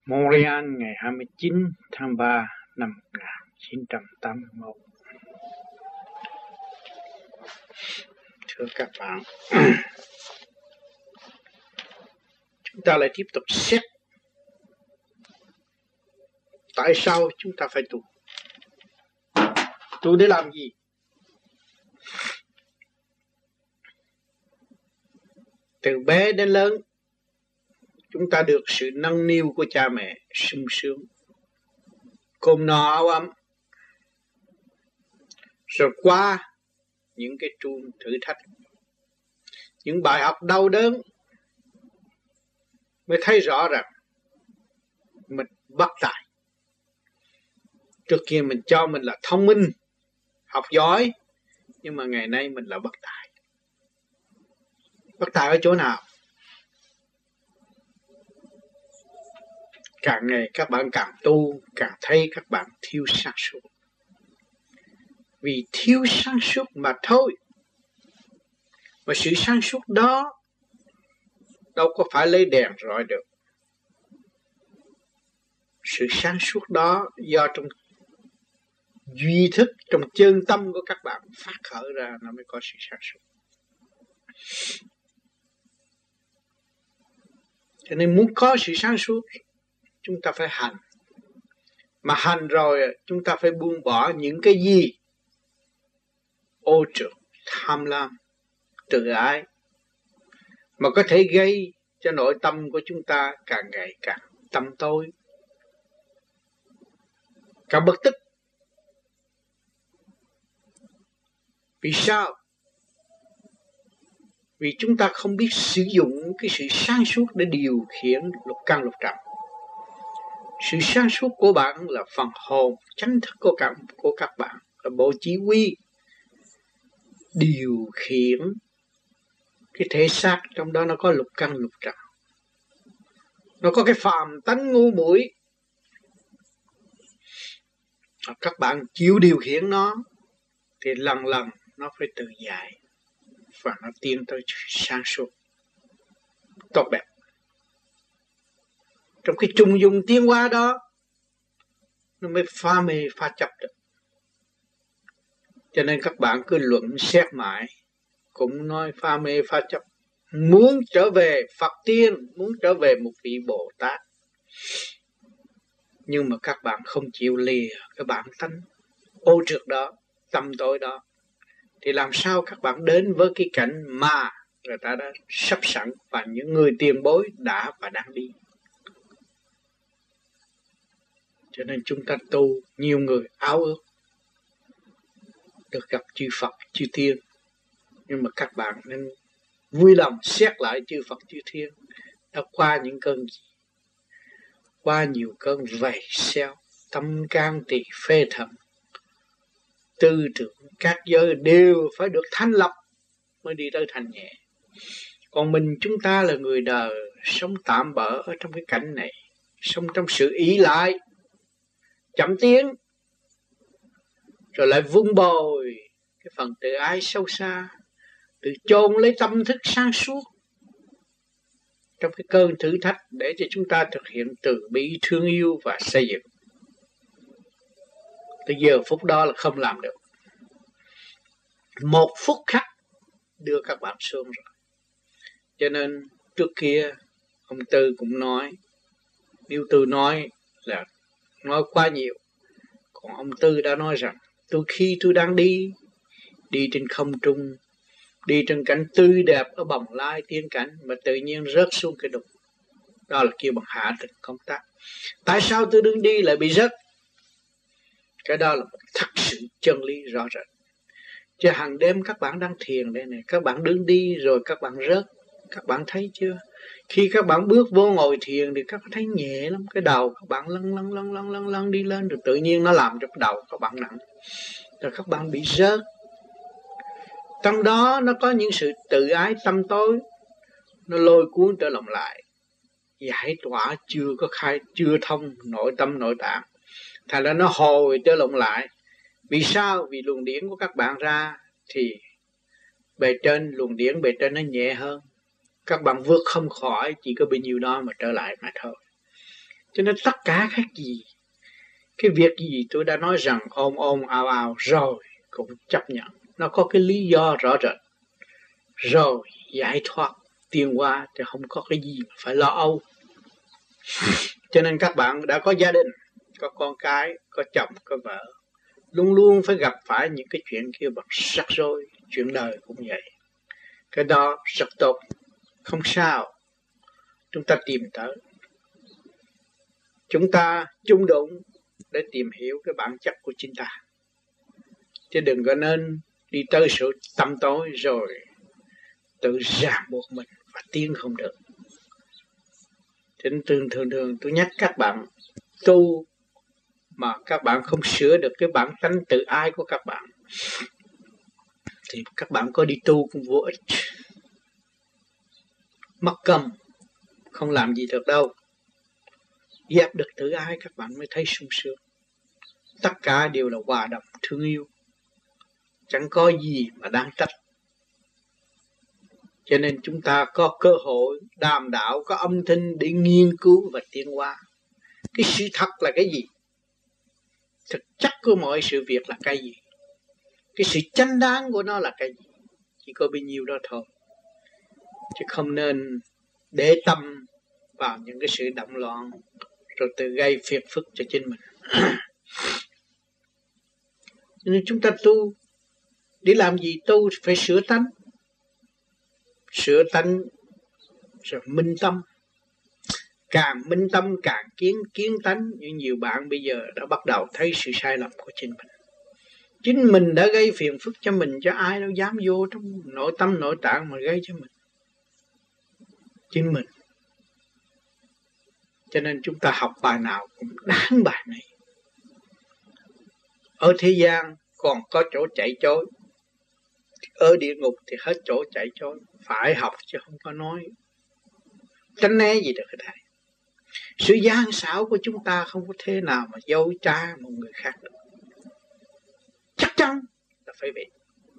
Montreal ngày 29 tháng 3 năm 1981. Thưa các bạn, chúng ta lại tiếp tục xét tại sao chúng ta phải tu. Tu để làm gì? Từ bé đến lớn, chúng ta được sự nâng niu của cha mẹ sung sướng, cơm no áo ấm. Rồi qua những cái chuông thử thách, những bài học đau đớn, mới thấy rõ rằng mình bất tài. Trước kia mình cho mình là thông minh, học giỏi, nhưng mà ngày nay mình là bất tài. Bất tài ở chỗ nào? Càng ngày các bạn càng tu, càng thấy các bạn thiếu sáng suốt. Vì thiếu sáng suốt mà thôi. Mà sự sáng suốt đó đâu có phải lấy đèn rọi được. Sự sáng suốt đó do trong duy thức, trong chân tâm của các bạn phát khởi ra nó mới có sự sáng suốt. Cho nên muốn có sự sáng suốt, chúng ta phải hành. Mà hành rồi chúng ta phải buông bỏ những cái gì? Ô trượt, tham lam, tự ái, mà có thể gây cho nội tâm của chúng ta càng ngày càng tăm tối, càng bất tức. Vì sao? Vì chúng ta không biết sử dụng cái sự sáng suốt để điều khiển lục căn lục trần. Sự sáng suốt của bạn là phần hồn chánh thức của các bạn, là bộ chỉ huy điều khiển cái thể xác, trong đó nó có lục căn lục trần. Nó có cái phàm tánh ngu muội. Các bạn chịu điều khiển nó thì lần lần nó phải tự giải và nó tiến tới sáng suốt tốt đẹp. Trong cái trùng dùng tiến hóa đó, nó mới phá mê phá chấp được. Cho nên các bạn cứ luận xét mãi, cũng nói phá mê phá chấp. Muốn trở về Phật tiên, muốn trở về một vị Bồ Tát, nhưng mà các bạn không chịu lìa cái bản tánh ô trượt đó, tâm tối đó, thì làm sao các bạn đến với cái cảnh mà người ta đã sắp sẵn và những người tiền bối đã và đang đi. Cho nên chúng ta tu, nhiều người ao ước được gặp chư Phật, chư Thiên, nhưng mà các bạn nên vui lòng xét lại chư Phật, chư Thiên đã qua những cơn gì? Qua nhiều cơn vầy xeo, tâm can tỳ phê thầm, tư tưởng các giới đều phải được thanh lập mới đi tới thành nhẹ. Còn chúng ta là người đời, sống tạm bỡ ở trong cái cảnh này, sống trong sự ỷ lại, chậm tiến, rồi lại vun bồi cái phần tự ái sâu xa, tự chôn lấy tâm thức sáng suốt trong cái cơn thử thách để cho chúng ta thực hiện từ bi, thương yêu và xây dựng. Tới giờ phút đó là không làm được. Một phút khắc đưa các bạn xuống rồi. Cho nên trước kia ông Tư cũng nói, nếu Tư nói là nói quá nhiều. Còn ông Tư đã nói rằng khi tôi đang đi trên không trung, đi trên cảnh tươi đẹp ở bồng lai tiên cảnh, mà tự nhiên rớt xuống cái đục. Đó là kêu bằng hạ tầng công tác. Tại sao tôi đứng đi lại bị rớt? Cái đó là một thật sự chân lý rõ rệt. Chứ hàng đêm các bạn đang thiền đây này, các bạn đứng đi rồi các bạn rớt. Các bạn thấy chưa? Khi các bạn bước vô ngồi thiền thì các bạn thấy nhẹ lắm. Cái đầu các bạn lăn đi lên, rồi tự nhiên nó làm cho cái đầu các bạn nặng. Rồi các bạn bị rớt. Trong đó nó có những sự tự ái tâm tối, nó lôi cuốn trở lòng lại. Giải tỏa chưa thông nội tâm nội tạng. Thành ra nó hồi trở lòng lại. Vì sao? Vì luồng điển của các bạn ra thì luồng điển bề trên nó nhẹ hơn. Các bạn vượt không khỏi chỉ có bao nhiêu đó mà trở lại mà thôi. Cho nên tất cả khác gì. Cái việc gì tôi đã nói rằng ôm ôm ào ào rồi cũng chấp nhận. Nó có cái lý do rõ rệt. Rồi giải thoát tiến hóa thì không có cái gì mà phải lo âu. Cho nên các bạn đã có gia đình, có con cái, có chồng, có vợ, luôn luôn phải gặp phải những cái chuyện kia bằng rắc rối. Chuyện đời cũng vậy. Cái đó rất tốt, không sao. Chúng ta tìm tới, chúng ta chung đụng để tìm hiểu cái bản chất của chính ta, chứ đừng có nên đi tới sự tâm tối rồi tự ràng buộc mình và tiến không được. Cho nên thường tôi nhắc các bạn tu mà các bạn không sửa được cái bản tánh tự ái của các bạn thì các bạn có đi tu cũng vô ích, mất công, không làm gì được đâu. Dẹp được tự ái các bạn mới thấy sung sướng. Tất cả đều là hòa đồng thương yêu, chẳng có gì mà đáng trách. Cho nên chúng ta có cơ hội đàm đạo, có âm thanh để nghiên cứu và tiến hóa. Cái sự thật là cái gì? Thực chất của mọi sự việc là cái gì? Cái sự chánh đáng của nó là cái gì? Chỉ có bấy nhiêu đó thôi. Chứ không nên để tâm vào những cái sự động loạn rồi tự gây phiền phức cho chính mình. Nên chúng ta tu để làm gì? Tu phải sửa tánh. Sửa tánh rồi minh tâm. Càng minh tâm càng kiến tánh. Nhưng nhiều bạn bây giờ đã bắt đầu thấy sự sai lầm của chính mình. Chính mình đã gây phiền phức cho mình, cho ai đâu dám vô trong nội tâm nội tạng mà gây cho mình. Chính mình. Cho nên chúng ta học bài nào cũng đáng bài này. Ở thế gian còn có chỗ chạy trối, ở địa ngục thì hết chỗ chạy trối. Phải học chứ không có nói tránh né gì được hết. Sự gian xảo của chúng ta không có thế nào mà dối trá một người khác được. Chắc chắn là phải vậy.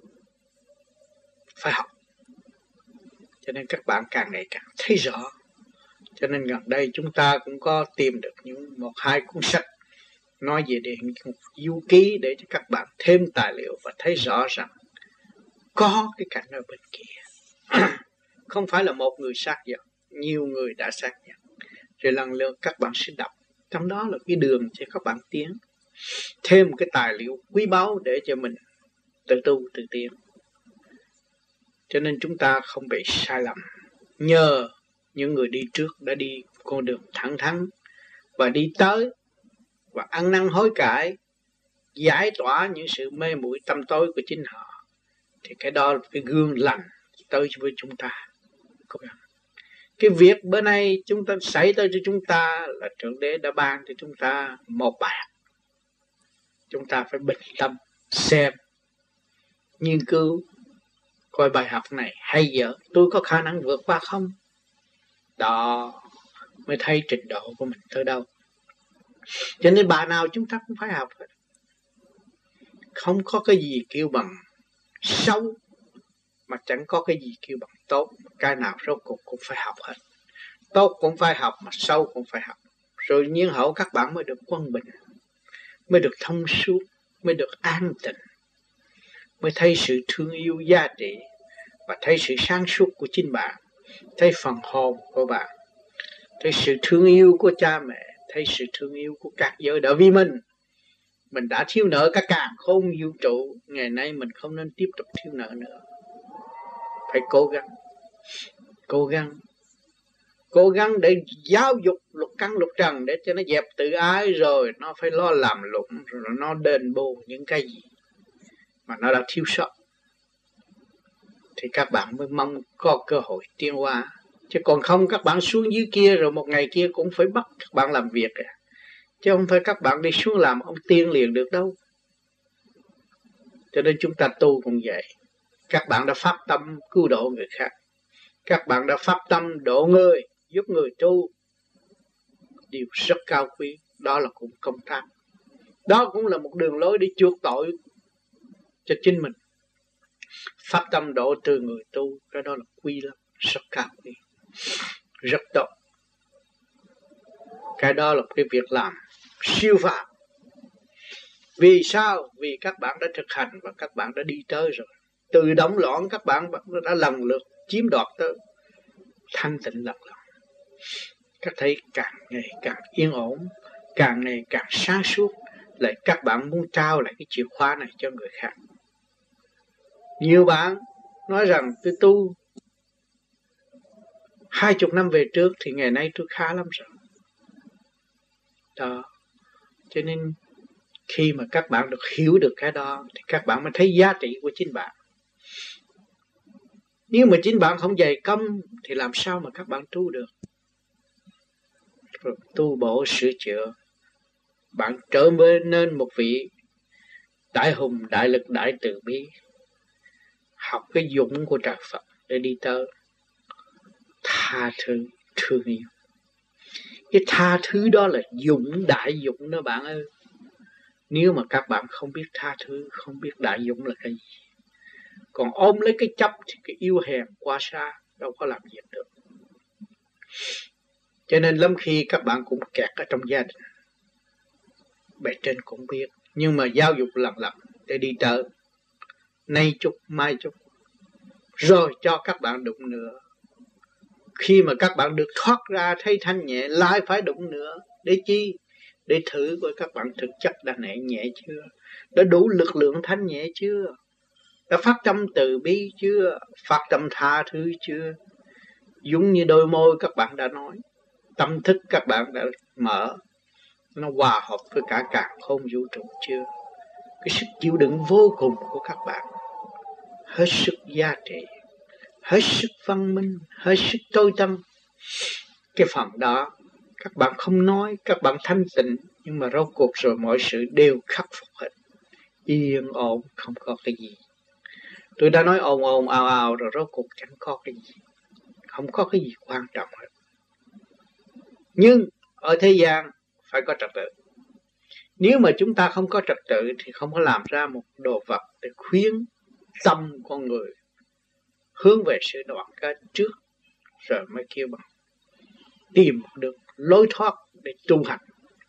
Phải học. Cho nên các bạn càng ngày càng thấy rõ. Cho nên gần đây chúng ta cũng có tìm được những một hai cuốn sách nói về địa ngục du ký để cho các bạn thêm tài liệu và thấy rõ rằng có cái cảnh ở bên kia. Không phải là một người sát nhận, nhiều người đã sát nhận. Rồi lần lượt các bạn sẽ đọc. Trong đó là cái đường cho các bạn tiến. Thêm một cái tài liệu quý báu để cho mình tự tu, tự tiến. Cho nên chúng ta không bị sai lầm. Nhờ những người đi trước đã đi con đường thẳng thắn và đi tới và ăn năn hối cải, giải tỏa những sự mê muội tâm tối của chính họ, thì cái đó là cái gương lành tới với chúng ta. Cái việc bữa nay chúng ta xảy tới cho chúng ta là Thượng Đế đã ban cho chúng ta một bài học. Chúng ta phải bình tâm xem, nghiên cứu coi bài học này hay dở, tôi có khả năng vượt qua không? Đó mới thấy trình độ của mình tới đâu. Cho nên bài nào chúng ta cũng phải học hết. Không có cái gì kêu bằng xấu mà chẳng có cái gì kêu bằng tốt. Cái nào rốt cuộc cũng phải học hết. Tốt cũng phải học mà xấu cũng phải học. Rồi nhiên hậu các bạn mới được quân bình, mới được thông suốt, mới được an tịnh, mới thấy sự thương yêu giá trị và thấy sự sáng suốt của chính bạn, thấy phần hồn của bạn, thấy sự thương yêu của cha mẹ, thấy sự thương yêu của các giới đạo vì mình. Mình đã thiếu nợ cả càn khôn vũ trụ, ngày nay mình không nên tiếp tục thiếu nợ nữa. Phải cố gắng để giáo dục lục căn lục trần để cho nó dẹp tự ái, rồi nó phải lo làm lụng, rồi nó đền bù những cái gì mà nó đã thiếu sót, thì các bạn mới mong có cơ hội tiến hóa. Chứ còn không các bạn xuống dưới kia rồi một ngày kia cũng phải bắt các bạn làm việc chứ không phải các bạn đi xuống làm ông tiên liền được đâu. Cho nên chúng ta tu cũng vậy. Các bạn đã phát tâm cứu độ người khác, các bạn đã phát tâm độ người, giúp người tu, điều rất cao quý. Đó là cũng công tác, đó cũng là một đường lối để chuộc tội cho chính mình. Phát tâm độ từ người tu, cái đó là quý lắm, rất cao quý, rất tốt. Cái đó là cái việc làm siêu phàm. Vì sao? Vì các bạn đã thực hành và các bạn đã đi tới rồi. Từ động loạn các bạn đã lần lượt chiếm đoạt tới thanh tịnh lần lần. Các thấy càng ngày càng yên ổn, càng ngày càng sáng suốt. Lại các bạn muốn trao lại cái chìa khóa này cho người khác. Nhiều bạn nói rằng tôi tu 20 năm về trước thì ngày nay tôi khá lắm rồi. Đó. Cho nên khi mà các bạn được hiểu được cái đó thì các bạn mới thấy giá trị của chính bạn. Nếu mà chính bạn không dày công thì làm sao mà các bạn tu được? Rồi tu bổ sửa chữa, bạn trở nên một vị đại hùng, đại lực, đại từ bi, học cái dũng của trời Phật để đi tới tha thứ, thương yêu. Cái tha thứ đó là dũng, đại dũng đó bạn ơi. Nếu mà các bạn không biết tha thứ, không biết đại dũng là cái gì, còn ôm lấy cái chấp thì cái yêu hèn quá xa, đâu có làm việc được. Cho nên lắm khi các bạn cũng kẹt ở trong gia đình, bề trên cũng biết, nhưng mà giáo dục lần lần để đi tới, nay chút mai chút, rồi cho các bạn đụng nữa. Khi mà các bạn được thoát ra thấy thanh nhẹ, lại phải đụng nữa. Để chi? Để thử coi các bạn thực chất đã nhẹ chưa, đã đủ lực lượng thanh nhẹ chưa, đã phát tâm từ bi chưa, phát tâm tha thứ chưa. Giống như đôi môi các bạn đã nói, tâm thức các bạn đã mở, nó hòa hợp với cả càn khôn vũ trụ chưa. Cái sức chịu đựng vô cùng của các bạn hết sức giá trị, hết sức văn minh, hết sức tối tâm. Cái phần đó các bạn không nói, các bạn thanh tịnh, nhưng mà rốt cuộc rồi mọi sự đều khắc phục hết, yên ổn, không có cái gì. Tôi đã nói ồn ồn ào ào rồi rốt cuộc chẳng có cái gì, không có cái gì quan trọng hết. Nhưng ở thế gian phải có trật tự. Nếu mà chúng ta không có trật tự thì không có làm ra một đồ vật để khuyến tâm con người hướng về sự đoàn kết trước, rồi mới kêu bằng tìm được lối thoát để tu hành.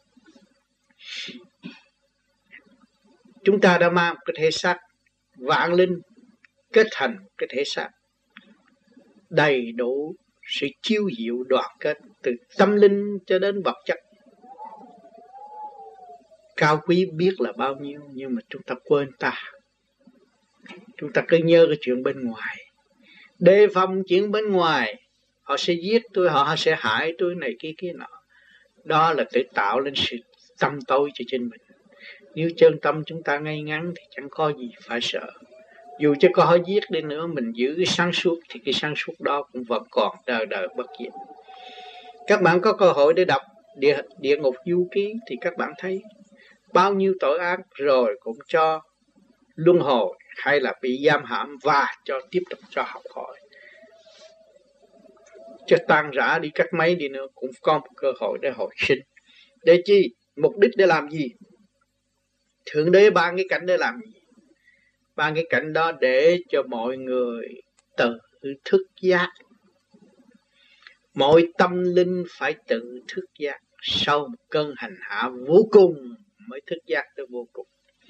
Chúng ta đã mang cái thể xác vạn linh kết thành cái thể xác đầy đủ sự chiêu diệu đoàn kết từ tâm linh cho đến vật chất. Cao quý biết là bao nhiêu, nhưng mà chúng ta quên ta. Chúng ta cứ nhớ cái chuyện bên ngoài, đề phòng chuyện bên ngoài. Họ sẽ giết tôi, họ sẽ hại tôi này kia nọ. Đó là tự tạo lên sự tâm tối cho chính mình. Nếu chân tâm chúng ta ngay ngắn thì chẳng có gì phải sợ. Dù cho có họ giết đi nữa, mình giữ cái sáng suốt thì cái sáng suốt đó cũng vẫn còn đời đời bất diệt. Các bạn có cơ hội để đọc Địa Ngục Du Ký thì các bạn thấy bao nhiêu tội ác rồi cũng cho luân hồi hay là bị giam hãm và cho tiếp tục cho học hỏi. Cho tan rã đi cách mấy đi nữa cũng có một cơ hội để hồi sinh. Để chi? Mục đích để làm gì? Thượng Đế ban cái cảnh để làm gì? Ban cái cảnh đó để cho mọi người tự thức giác. Mọi tâm linh phải tự thức giác. Sau một cơn hành hạ vô cùng mới thức giác tới vô cùng.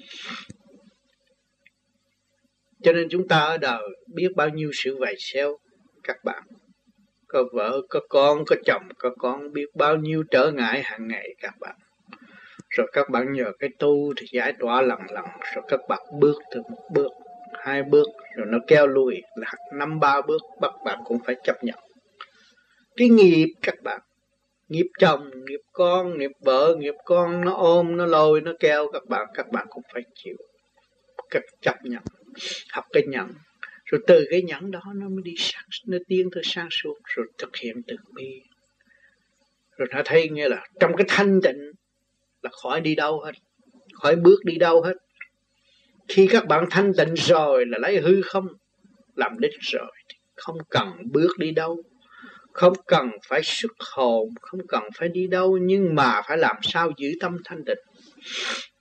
Cho nên chúng ta ở đời biết bao nhiêu sự vầy xéo các bạn. Có vợ, có con, có chồng, có con, biết bao nhiêu trở ngại hàng ngày các bạn. Rồi các bạn nhờ cái tu thì giải tỏa lần lần. Rồi các bạn bước từ một bước, 2 bước, rồi nó kéo lùi là 5, 3 bước, các bạn cũng phải chấp nhận. Cái nghiệp các bạn, nghiệp chồng, nghiệp con, nghiệp vợ, nghiệp con, nó ôm, nó lôi, nó kéo các bạn cũng phải chịu. Cách chấp nhận, học cái nhận. Rồi từ cái nhẫn đó nó mới đi sáng, nó tiến tới sáng suốt, rồi thực hiện từ bi. Rồi nó thấy nghĩa là trong cái thanh tịnh là khỏi đi đâu hết, khỏi bước đi đâu hết. Khi các bạn thanh tịnh rồi là lấy hư không làm đích rồi, không cần bước đi đâu, không cần phải xuất hồn, không cần phải đi đâu, nhưng mà phải làm sao giữ tâm thanh tịnh.